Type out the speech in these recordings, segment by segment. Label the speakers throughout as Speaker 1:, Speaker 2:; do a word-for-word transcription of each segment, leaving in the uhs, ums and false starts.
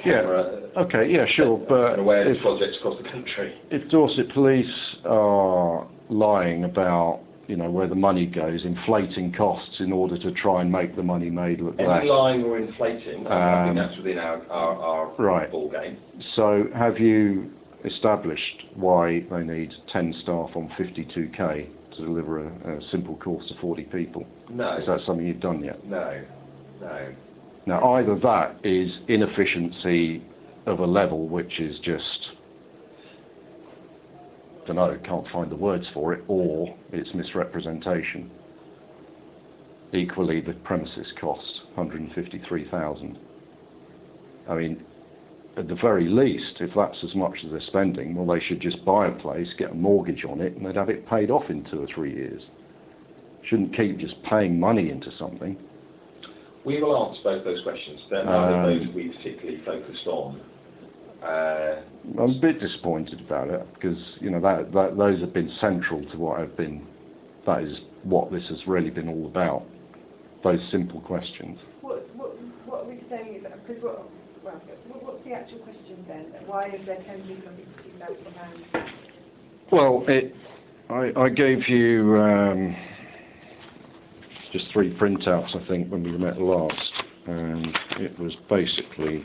Speaker 1: Yeah.
Speaker 2: Uh,
Speaker 1: okay. Yeah. Sure. But
Speaker 2: awareness
Speaker 1: if,
Speaker 2: projects across the country.
Speaker 1: if Dorset Police are lying about, you know, where the money goes, inflating costs in order to try and make the money made look
Speaker 2: Any
Speaker 1: less.
Speaker 2: lying or inflating,
Speaker 1: Um,
Speaker 2: I think that's within our, our, our
Speaker 1: right.
Speaker 2: ball game.
Speaker 1: So have you established why they need ten staff on fifty-two K to deliver a, a simple course to forty people?
Speaker 2: No.
Speaker 1: Is that something you've done yet?
Speaker 2: No. No.
Speaker 1: Now, either that is inefficiency of a level which is just, I don't know, can't find the words for it, or it's misrepresentation. Equally, the premises cost one hundred fifty-three thousand. I mean, at the very least, if that's as much as they're spending, well, they should just buy a place, get a mortgage on it, and they'd have it paid off in two or three years. Shouldn't keep just paying money into something.
Speaker 2: We will answer both those questions. They're not um, those we particularly focused on. Uh,
Speaker 1: I'm a bit disappointed about it because, you know, that, that those have been central to what I've been. That is what this has really been all about. Those simple questions.
Speaker 3: What what what are we saying? Because what well, what's the actual question then? Why is there ten people on fifty thousand pounds?
Speaker 1: Well, it. I, I gave you um, just three printouts, I think, when we met last, and it was basically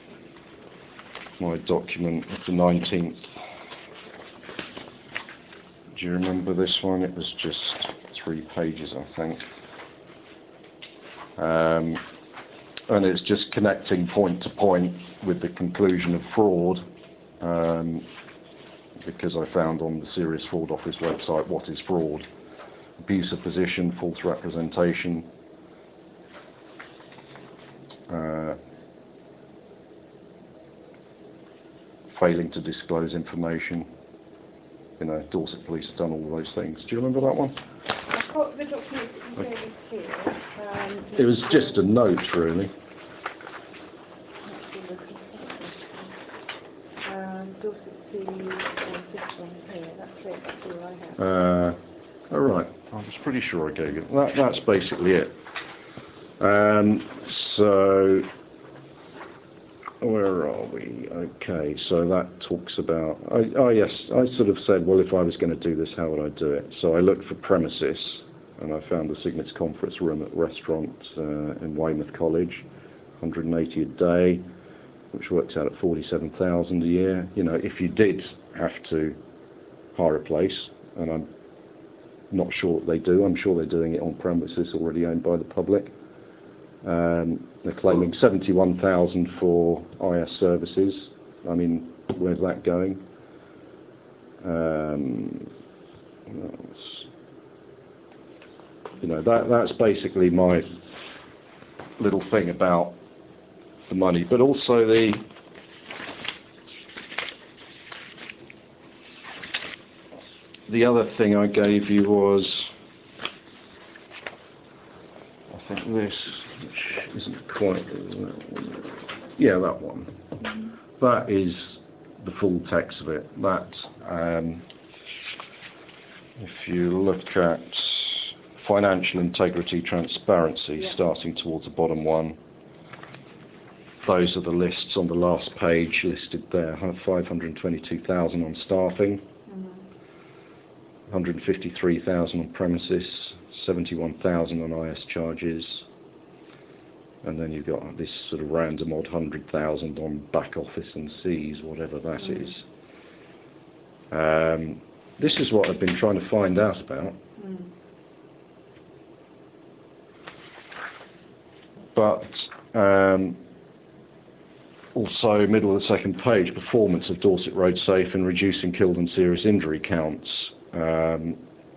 Speaker 1: my document of the nineteenth. Do you remember this one? It was just three pages, I think. Um, and it's just connecting point to point with the conclusion of fraud, um, because I found on the Serious Fraud Office website what is fraud. Abuse of position, false representation, uh, failing to disclose information. You know, Dorset Police have done all those things. Do you remember that one?
Speaker 3: I've got the document that you gave us here. Um,
Speaker 1: it was just a note, really.
Speaker 3: Um, Dorset Police, uh, this one here. That's it. That's all I have.
Speaker 1: Uh, all right. I was pretty sure I gave you that. That's basically it. Um, so. Where are we? Okay, so that talks about... I, oh yes, I sort of said, well, if I was going to do this, how would I do it? So I looked for premises, and I found the Signets Conference Room at Restaurant uh, in Weymouth College, one hundred eighty a day, which works out at forty-seven thousand a year. You know, if you did have to hire a place, and I'm not sure they do, I'm sure they're doing it on premises already owned by the public. Um, they're claiming seventy-one thousand for I S services. I mean, where's that going? Um, you know, that that's basically my little thing about the money, but also the the other thing I gave you was, I think this, which isn't quite, yeah, that one. Mm-hmm. That is the full text of it. That, um, if you look at financial integrity, transparency, yeah. Starting towards the bottom one, those are the lists on the last page listed there. five hundred twenty-two thousand on staffing, mm-hmm. one hundred fifty-three thousand on premises, seventy-one thousand on I S charges, and then you've got this sort of random odd one hundred thousand on back office and C's, whatever that mm. is. Um, this is what I've been trying to find out about. Mm. But um, also, middle of the second page, performance of Dorset Road Safe in reducing killed and serious injury counts. Um,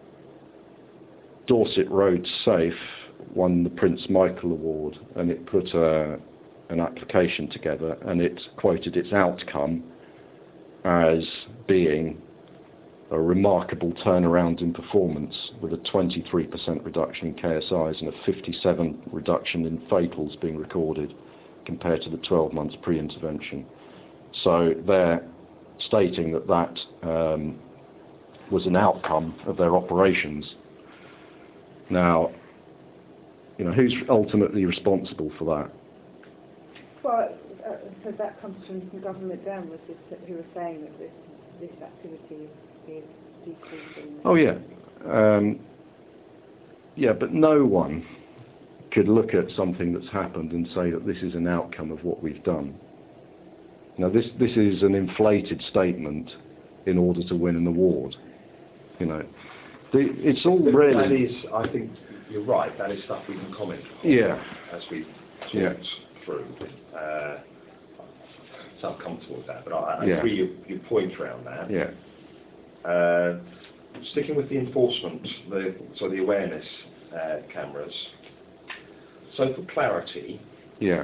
Speaker 1: Dorset Road Safe won the Prince Michael Award, and it put a, an application together, and it quoted its outcome as being a remarkable turnaround in performance, with a twenty-three percent reduction in K S Is and a fifty-seven percent reduction in fatals being recorded compared to the twelve months pre-intervention. So they're stating that that um, was an outcome of their operations. Now, you know, who's ultimately responsible for that?
Speaker 3: Well, uh, so that comes from the government downwards, is that- who are saying that this, this activity is decreasing?
Speaker 1: Oh yeah, um, yeah, but no one could look at something that's happened and say that this is an outcome of what we've done. Now this this is an inflated statement in order to win an award. You know, the, it's all really.
Speaker 2: That is, I think you're right. That is stuff we can comment on.
Speaker 1: Yeah.
Speaker 2: As we talked
Speaker 1: Yeah.
Speaker 2: through. Uh, so I'm comfortable with that, but I, I
Speaker 1: Yeah.
Speaker 2: agree your, your point around that.
Speaker 1: Yeah.
Speaker 2: Uh, sticking with the enforcement, the so the awareness uh, cameras. So for clarity,
Speaker 1: Yeah.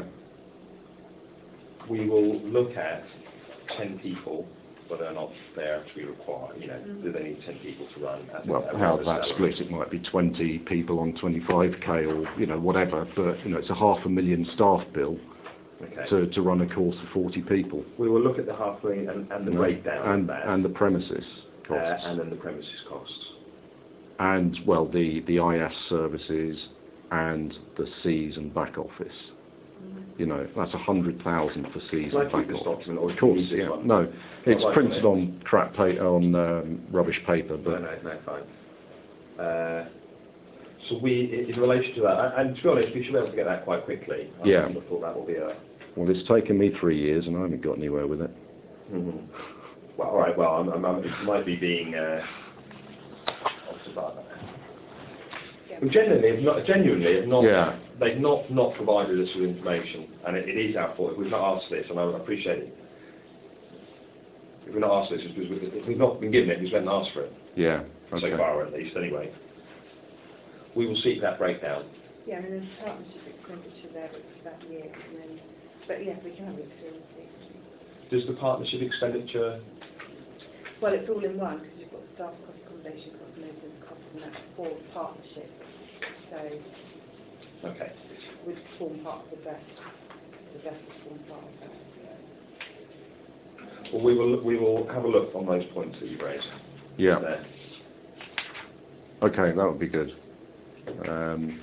Speaker 2: we will look at ten people, whether or not they're actually required. You know,
Speaker 3: Mm.
Speaker 2: do they need ten people to run? At
Speaker 1: Well,
Speaker 2: at
Speaker 1: how
Speaker 2: whatever
Speaker 1: that
Speaker 2: salary?
Speaker 1: split, it might be twenty people on twenty-five K or, you know, whatever, but, you know, it's a half a million staff bill
Speaker 2: Okay.
Speaker 1: to, to run a course of forty people.
Speaker 2: We will look at the half million and, and the
Speaker 1: you know,
Speaker 2: breakdown
Speaker 1: and,
Speaker 2: of that,
Speaker 1: and the premises
Speaker 2: uh,
Speaker 1: costs.
Speaker 2: and then the premises costs.
Speaker 1: And, well, the, the I S services and the C's and back office. You know, that's a hundred thousand for C's
Speaker 2: Can I
Speaker 1: and
Speaker 2: keep
Speaker 1: back
Speaker 2: this
Speaker 1: office.
Speaker 2: document, or
Speaker 1: Of course,
Speaker 2: do you use this
Speaker 1: yeah.
Speaker 2: one?
Speaker 1: No, it's
Speaker 2: like
Speaker 1: printed
Speaker 2: on
Speaker 1: on crap pa- on um, rubbish paper,
Speaker 2: No,
Speaker 1: but
Speaker 2: no, no, fine. Uh, so we, in relation to that, and, and to be honest, we should be able to get that quite quickly. I
Speaker 1: Yeah.
Speaker 2: I thought that will be a.
Speaker 1: well, it's taken me three years and I haven't got anywhere with it.
Speaker 2: Mm-hmm. Well, all right. Well, I'm, I'm, I'm, it might be being. Uh, what's about that?
Speaker 3: Yeah.
Speaker 2: Well, genuinely, have not, genuinely, have not,
Speaker 1: Yeah.
Speaker 2: they've not, not provided us with information, and it, it is our fault. If we've not asked this, and I appreciate it. If we've not asked this, it's because we- if we've not been given it, we haven't asked for it,
Speaker 1: Yeah. Okay.
Speaker 2: so far at least, anyway. We will seek that breakdown.
Speaker 3: Yeah, I mean, there's partnership expenditure there, which is that year, and then, but yeah, we can have a look through and see.
Speaker 2: Does the partnership expenditure,
Speaker 3: Well, it's all in one, because you've got staff cost, accommodation cost, maintenance cost, and that's for partnership. So,
Speaker 2: okay,
Speaker 3: would form part of the best, the best would form part of that.
Speaker 2: well, we will, we will have a look on those points that you raised.
Speaker 1: Yeah.
Speaker 2: There.
Speaker 1: Okay, that would be good. Um,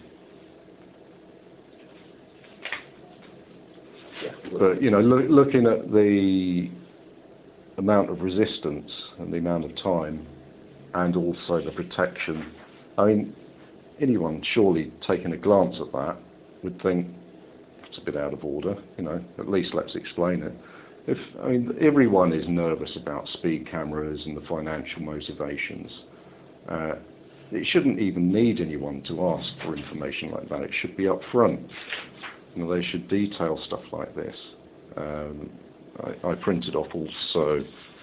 Speaker 2: Yeah.
Speaker 1: but you know, loo- looking at the amount of resistance and the amount of time, and also the protection, I mean, anyone surely taking a glance at that would think it's a bit out of order. You know, at least let's explain it. If I mean, everyone is nervous about speed cameras and the financial motivations. Uh, it shouldn't even need anyone to ask for information like that. It should be up front. You know, they should detail stuff like this. Um, I, I printed off also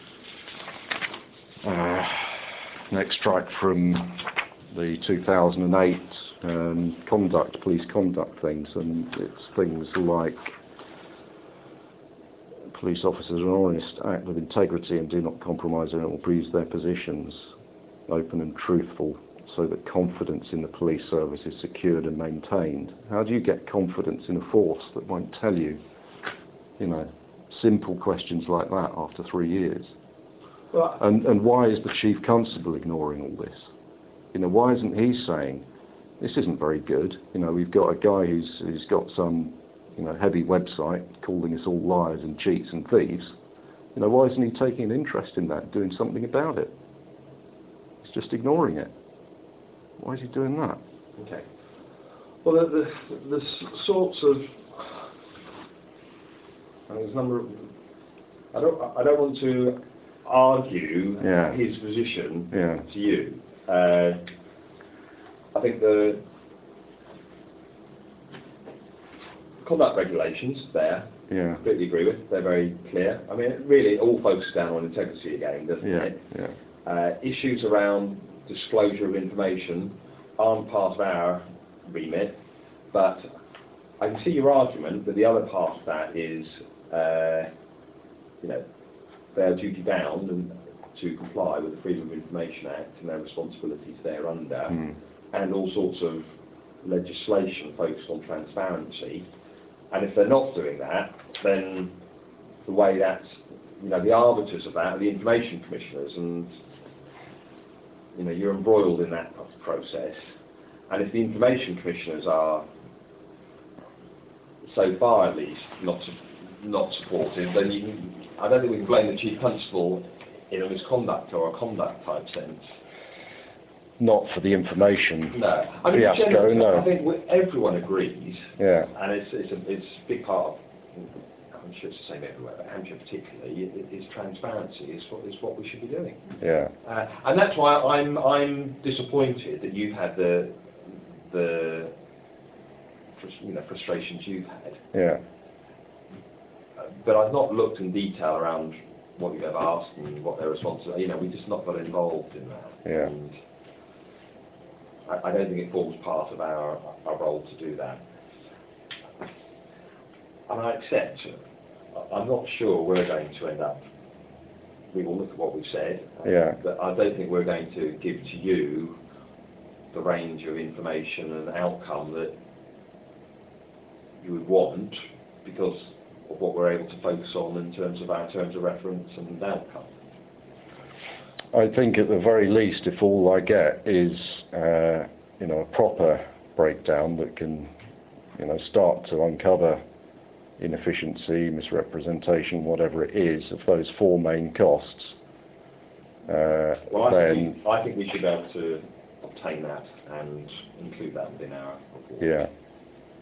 Speaker 1: uh, an extract from the two thousand eight um, conduct, police conduct things, and it's things like police officers are honest, act with integrity and do not compromise or abuse their positions, open and truthful, so that confidence in the police service is secured and maintained. How do you get confidence in a force that won't tell you, you know, simple questions like that after three years?
Speaker 2: Well,
Speaker 1: And, and why is the Chief Constable ignoring all this? You know, why isn't he saying, this isn't very good, you know, we've got a guy who's, who's got some, you know, heavy website calling us all liars and cheats and thieves. You know, why isn't he taking an interest in that, doing something about it? He's just ignoring it. Why is he doing that?
Speaker 2: okay. Well, the, the, the s- sorts of, and there's a number of, I don't, I don't want to argue
Speaker 1: Yeah.
Speaker 2: his position
Speaker 1: Yeah.
Speaker 2: to you. Uh, I think the conduct regulations there,
Speaker 1: Yeah.
Speaker 2: completely agree with, they're very clear. I mean, really, it all focuses down on integrity again, doesn't
Speaker 1: Yeah.
Speaker 2: it?
Speaker 1: Yeah.
Speaker 2: Uh, issues around disclosure of information aren't part of our remit, but I can see your argument that the other part of that is, uh, you know, they are duty bound and to comply with the Freedom of Information Act and their responsibilities thereunder,
Speaker 1: Mm.
Speaker 2: and all sorts of legislation focused on transparency. And if they're not doing that, then the way that's, you know, the arbiters of that are the information commissioners, and you know, you're embroiled in that process. And if the information commissioners are, so far at least, not not supportive, then you can, I don't think we can blame the Chief Constable in a misconduct or a conduct type sense.
Speaker 1: Not for the information.
Speaker 2: No. I mean,
Speaker 1: Fiasco,
Speaker 2: generally,
Speaker 1: no.
Speaker 2: I think we- everyone agrees,
Speaker 1: Yeah,
Speaker 2: and it's, it's, a, it's a big part of, I'm sure it's the same everywhere, but Hampshire particularly, it, is transparency is what, is what we should be doing.
Speaker 1: yeah,
Speaker 2: Uh, and that's why I'm, I'm disappointed that you've had the, the frus- you know, frustrations you've had.
Speaker 1: yeah,
Speaker 2: Uh, but I've not looked in detail around what you have asked and what their responses are. You know, we've just not got involved in that.
Speaker 1: Yeah.
Speaker 2: And I, I don't think it forms part of our, our role to do that. And I accept, I'm not sure we're going to end up, we will look at what we've said,
Speaker 1: yeah,
Speaker 2: but I don't think we're going to give to you the range of information and outcome that you would want because of what we're able to focus on in terms of our terms of reference and outcome.
Speaker 1: I think at the very least, if all I get is, uh, you know, a proper breakdown that can, you know, start to uncover inefficiency, misrepresentation, whatever it is, of those four main costs, uh,
Speaker 2: Well, I
Speaker 1: then,
Speaker 2: think, we, I think we should be able to obtain that and include that within our report.
Speaker 1: yeah.